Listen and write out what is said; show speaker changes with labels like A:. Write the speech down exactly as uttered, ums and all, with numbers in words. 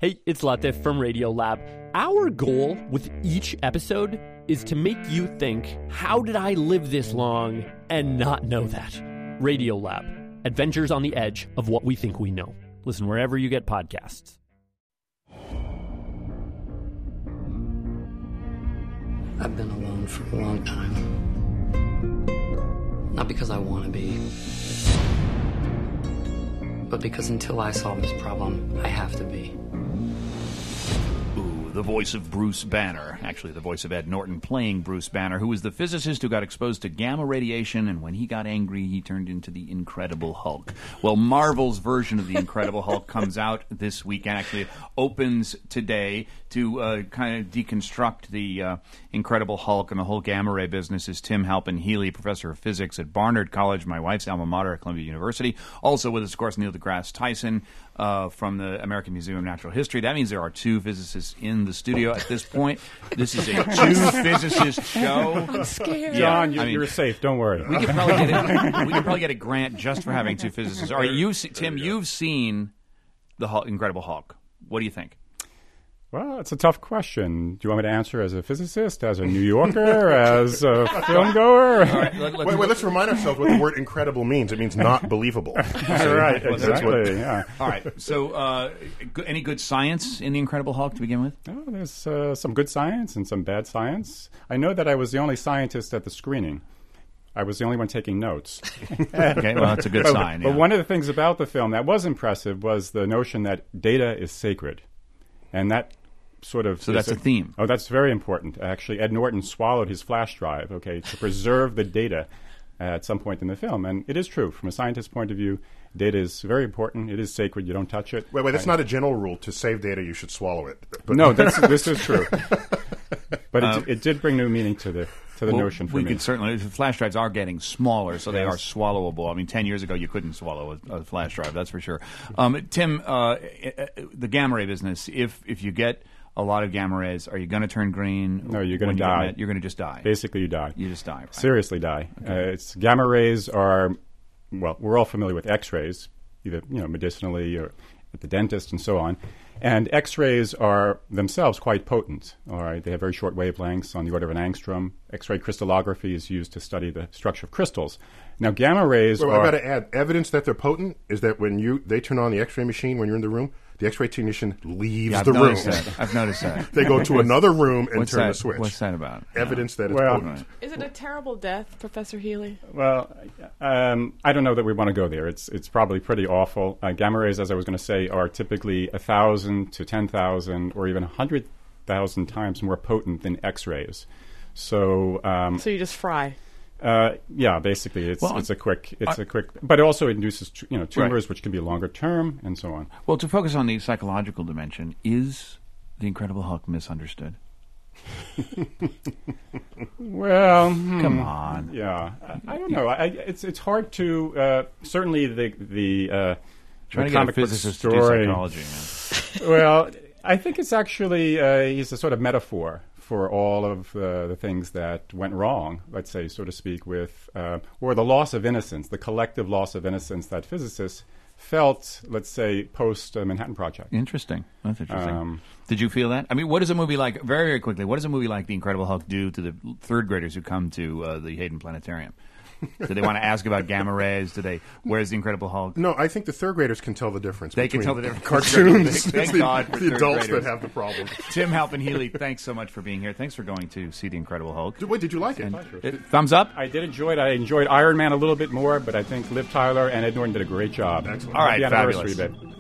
A: Hey, it's Latif from Radiolab. Our goal with each episode is to make you think, how did I live this long and not know that? Radiolab, adventures on the edge of what we think we know. Listen wherever you get podcasts.
B: I've been alone for a long time. Not because I want to be, but because until I solve this problem, I have to be.
C: Ooh, the voice of Bruce Banner. Actually, the voice of Ed Norton playing Bruce Banner, who was the physicist who got exposed to gamma radiation, and when he got angry, he turned into the Incredible Hulk. Well, Marvel's version of the Incredible Hulk comes out this weekend. Actually, it opens today to uh, kind of deconstruct the uh, Incredible Hulk and the whole gamma ray business is Tim Halpin-Healy, professor of physics at Barnard College, my wife's alma mater at Columbia University. Also with us, of course, Neil deGrasse Tyson uh, from the American Museum of Natural History. That means there are two physicists in the studio at this point. This is a two-physicist show.
D: I'm scared.
E: Yeah, John, you,
C: I mean,
E: you're safe. Don't worry.
C: We could probably get a, we could probably get a grant just for having two physicists. All right, you, Tim, you've seen the Hulk, Incredible Hulk. What do you think?
E: Well, it's a tough question. Do you want me to answer as a physicist, as a New Yorker, as a film goer?
C: Right, let,
F: wait, wait, let's remind ourselves what the word incredible means. It means not believable.
E: So, right,
C: well,
E: exactly.
C: What,
E: yeah.
C: All right. So, uh, any good science in the Incredible Hulk to begin with?
E: Oh, there's uh, some good science and some bad science. I know that I was the only scientist at the screening. I was the only one taking notes.
C: Okay, well, that's a good
E: but,
C: sign.
E: But
C: yeah.
E: one of the things about the film that was impressive was the notion that data is sacred. And that sort of...
C: So that's a, a theme.
E: Oh, that's very important. Actually, Ed Norton swallowed his flash drive, okay, to preserve the data at some point in the film. And it is true. From a scientist's point of view, data is very important. It is sacred. You don't touch it.
F: Wait, wait, that's
E: I,
F: not a general rule. To save data, you should swallow it.
E: But no, that's, this is true. But um, it, it did bring new meaning to the to the
C: well,
E: notion for
C: we
E: me.
C: could certainly... Flash drives are getting smaller, so
E: yes.
C: they are swallowable. I mean, ten years ago, you couldn't swallow a, a flash drive, that's for sure. Um, Tim, uh, the gamma ray business, if if you get a lot of gamma rays, are you going to turn green?
E: No, you're going to
C: you
E: die.
C: Met, you're going to just die.
E: Basically, you die.
C: You just die. Right?
E: Seriously die.
C: Okay.
E: Uh, it's gamma rays are, well, we're all familiar with X-rays, either you know medicinally or at the dentist and so on. And X-rays are themselves quite potent. All right, they have very short wavelengths on the order of an angstrom. X-ray crystallography is used to study the structure of crystals. Now, gamma rays
F: well,
E: are...
F: I've got to add, evidence that they're potent is that when you they turn on the X-ray machine when you're in the room, the X-ray technician leaves
C: yeah, I've
F: the room.
C: That. I've noticed that.
F: They go to another room and
C: what's
F: turn
C: that,
F: the switch.
C: What's that about?
F: Evidence
C: yeah.
F: that it's
E: well,
F: potent.
D: Is it a terrible death, Professor Healy?
E: Well, um, I don't know that we want to go there. It's it's probably pretty awful. Uh, gamma rays, as I was going to say, are typically one thousand to ten thousand or even one hundred thousand times more potent than X-rays. So, um,
D: so you just fry.
E: Uh, yeah, basically, it's
C: well,
E: it's a quick, it's
C: I,
E: a quick, but it also induces you know tumors,
C: right.
E: which can be longer term, and so on.
C: Well, to focus on the psychological dimension, is the Incredible Hulk misunderstood?
E: Well, hmm,
C: come on.
E: Yeah, I, I don't know. I, it's it's hard to uh, certainly the the uh,
C: trying
E: the
C: to
E: comic
C: get a
E: book
C: physicist
E: story.
C: to do psychology, man.
E: Well, I think it's actually uh, he's a sort of metaphor for all of uh, the things that went wrong, let's say, so to speak, with uh, or the loss of innocence, the collective loss of innocence that physicists felt, let's say, post uh, Manhattan Project.
C: Interesting. That's interesting.
E: Um,
C: Did you feel that? I mean, what does a movie like, very, very quickly, what does a movie like The Incredible Hulk do to the third graders who come to uh, the Hayden Planetarium? Do they want to ask about gamma rays? Do they? Where's the Incredible Hulk?
F: No, I think the third graders can tell the difference.
C: They can
F: between
C: tell the difference.
F: Cartoons.
C: Thank
F: it's the,
C: God for
F: the
C: third
F: adults
C: graders.
F: that have the problem.
C: Tim Halpin-Healy, thanks so much for being here. Thanks for going to see The Incredible Hulk.
F: Wait, did you like it?
C: it thumbs up?
E: I did enjoy it. I enjoyed Iron Man a little bit more, but I think Liv Tyler and Ed Norton did a great job.
F: Excellent.
C: All right,
E: Happy anniversary
C: fabulous.
E: bit.